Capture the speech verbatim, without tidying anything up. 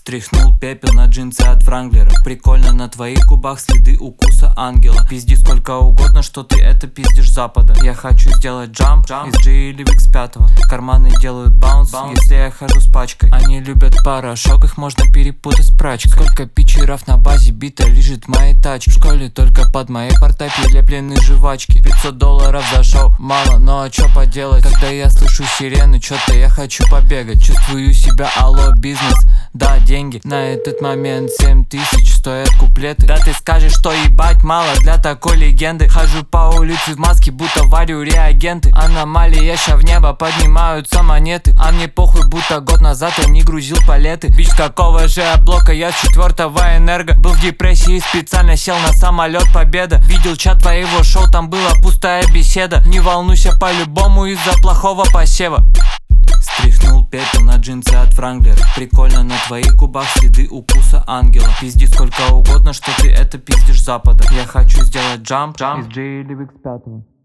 Стряхнул пепел на джинсы от Вранглера. Прикольно, на твоих губах следы укуса ангела. Пизди сколько угодно, что ты это пиздишь с запада. Я хочу сделать джамп, джамп из G или в икс пять. Карманы делают баунс, если я хожу с пачкой. Они любят порошок, их можно перепутать с прачкой. Сколько питчеров на базе бита лежит в моей тачке. В школе только под моей портой прилеплены жвачки. Пятьсот долларов за шоу, мало, но а чё поделать? Когда я слышу сирены, чё-то я хочу побегать. Чувствую себя, алло, бизнес, да, деньги. На этот момент семь тысяч стоят куплеты. Да ты скажешь, что ебать мало для такой легенды. Хожу по улице в маске, будто варю реагенты. Аномалии, я ща в небо, поднимаются монеты. А мне похуй, будто год назад я не грузил палеты. Бич, какого же облака, я с четвертого энерго. Был в депрессии и специально сел на самолет Победа. Видел чат твоего шоу, там была пустая беседа. Не волнуйся по-любому из-за плохого посева. Стряхнул пепел на джинсы от Вранглера. Прикольно, на твоих губах следы укуса ангела. Пизди сколько угодно, что ты это пиздишь с запада. Я хочу сделать джамп, джамп из G или в икс пять.